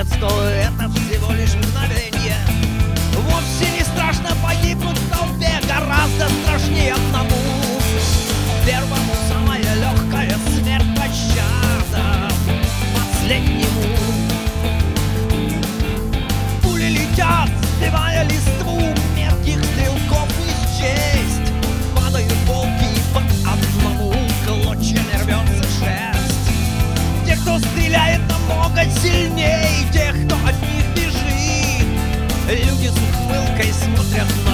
что это всего лишь мгновенье. Вовсе не страшно погибнуть в толпе, гораздо страшнее одному. Первому самая легкая смерть, пощада последнему. Пули летят, сбивая листву, метких стрелков не счесть. Падают волки по одному, клочьями рвется шерсть. Те, кто стреляет, намного сильней тех, кто от них бежит. Люди с ухмылкой смотрят